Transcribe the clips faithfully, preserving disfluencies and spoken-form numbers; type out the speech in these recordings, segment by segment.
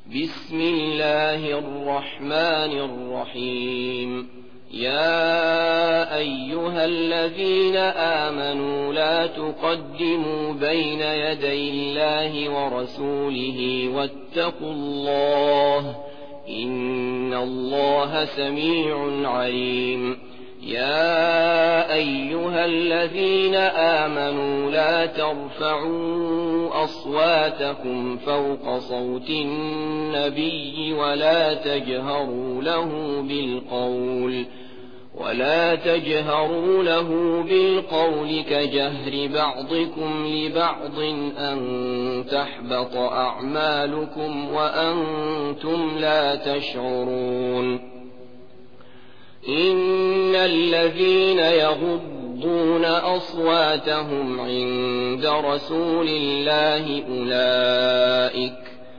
بسم الله الرحمن الرحيم. يا أيها الذين آمنوا لا تقدموا بين يدي الله ورسوله واتقوا الله إن الله سميع عليم. يا أيها الذين آمنوا لا ترفعوا أصواتكم فوق صوت النبي ولا تجهروا له بالقول ولا تجهروا له بالقول كجهر بعضكم لبعض أن تحبط أعمالكم وأنتم لا تشعرون. إن الذين يغضون أصواتهم عند رسول الله أولئك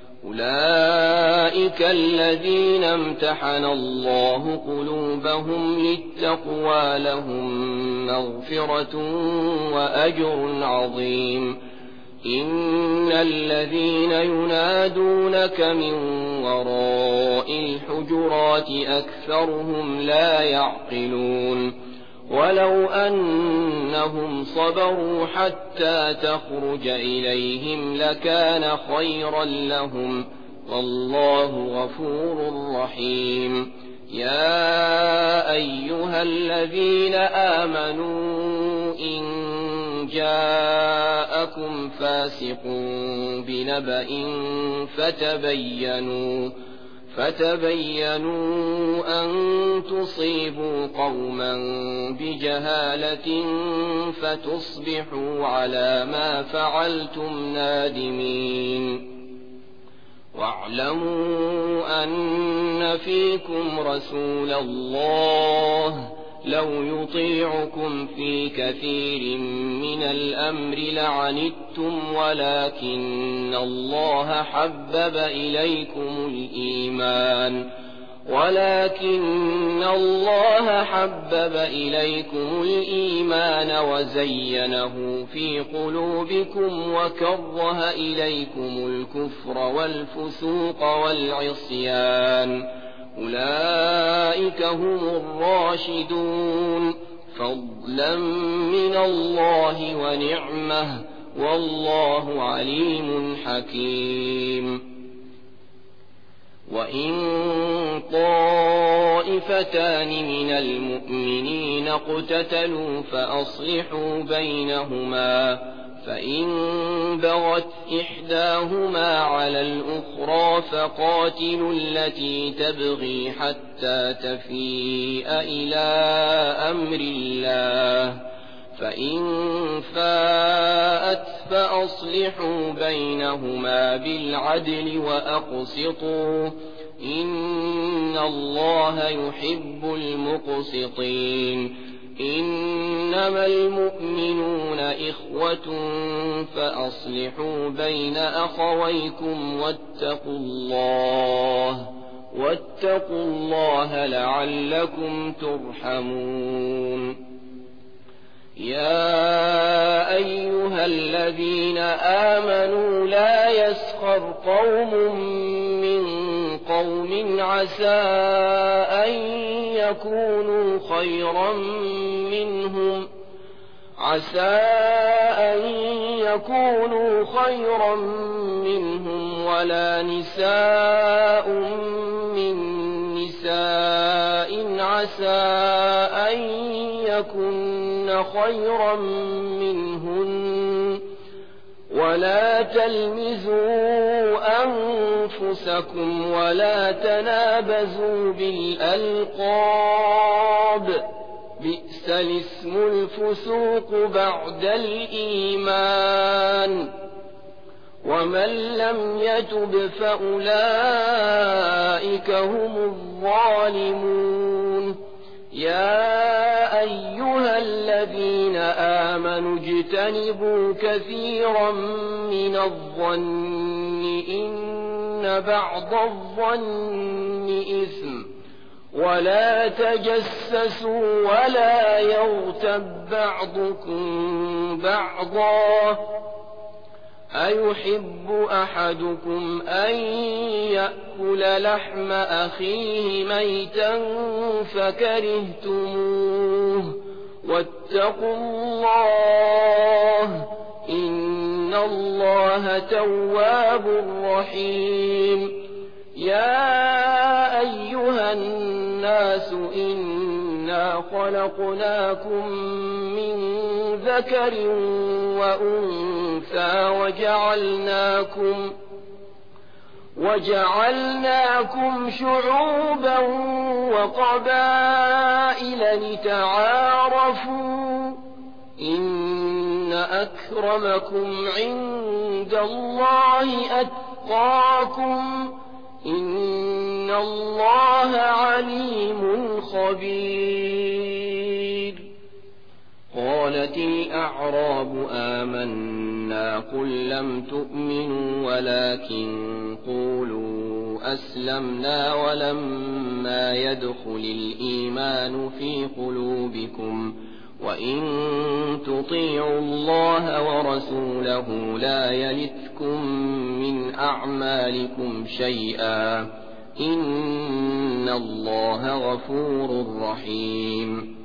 أولئك الذين امتحن الله قلوبهم للتقوى لهم مغفرة وأجر عظيم. إن الذين ينادونك من وراء الحجرات أكثرهم لا يعقلون. ولو أنهم صبروا حتى تخرج إليهم لكان خيرا لهم والله غفور رحيم. يا أيها الذين آمنوا إن جاءكم فاسق بنبأ فتبينوا فتبينوا أن تصيبوا قوما بجهالة فتصبحوا على ما فعلتم نادمين. واعلموا أن فيكم رسول الله لو يطيعكم في كثير من الأمر لعنتم ولكن الله حبب إليكم الإيمان ولكن الله حبب إليكم الإيمان وزينه في قلوبكم وكره إليكم الكفر والفسوق والعصيان أولئك هم الراشدون فضلا من الله ونعمه والله عليم حكيم. وإن طائفتان من المؤمنين اقتتلوا فأصلحوا بينهما فإن بغت إحداهما على الأخرى فقاتلوا التي تبغي حتى تفيء إلى أمر الله فإن فاءت فأصلحوا بينهما بالعدل وأقسطوا إن الله يحب المقسطين. إنما المؤمنون إخوة فأصلحوا بين أخويكم واتقوا الله واتقوا الله لعلكم ترحمون. يا أيها الذين آمنوا لا يسخر قوم من قوم عسى أن يكونوا خيرا منهم عسى أن يكونوا خيرا منهم ولا نساء من نساء عسى أن يكن خيرا منهن ولا تلمزوا أنفسكم ولا تنابزوا بالألقاب بئس الاسم الفسوق بعد الإيمان ومن لم يتب فأولئك هم الظالمون. يا أيها الذين آمنوا اجتنبوا كثيرا من الظن إن بعض الظن إثم ولا تجسسوا ولا يغتب بعضكم بعضا أيحب أحدكم أن يأكل لحم أخيه ميتا فكرهتموه واتقوا الله إن الله تواب رحيم يا أيها الناس إنا خلقناكم من ذكر وأنثى وجعلناكم وجعلناكم شعوبا وقبائل لتعارفوا إن أكرمكم عند الله أتقاكم إن الله عليم خبير قالت الأعراب آمنا قل لم تؤمنوا ولكن قولوا أسلمنا ولما يدخل الإيمان في قلوبكم وإن تطيعوا الله ورسوله لا يلتكم من أعمالكم شيئا إن الله غفور رحيم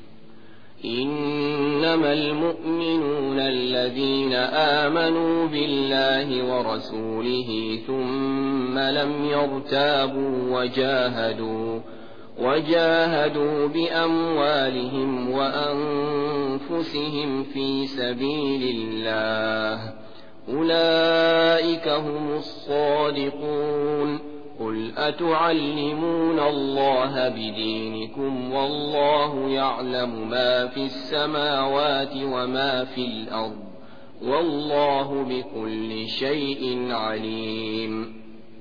إنما المؤمنون الذين آمنوا بالله ورسوله ثم لم يرتابوا وجاهدوا وجاهدوا بأموالهم وأنفسهم في سبيل الله أولئك هم الصادقون قل أتعلمون الله بدينكم والله يعلم ما في السماوات وما في الأرض والله بكل شيء عليم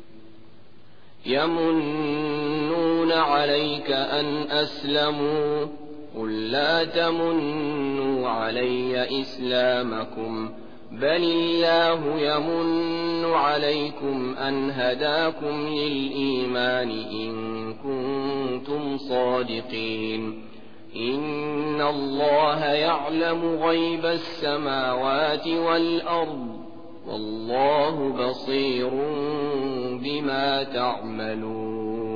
يمنون عليك أن أسلموا قل لا تمنوا علي إسلامكم بل الله يمن عليكم أن هداكم للإيمان إن كنتم صادقين إن الله يعلم غيب السماوات والأرض والله بصير بما تعملون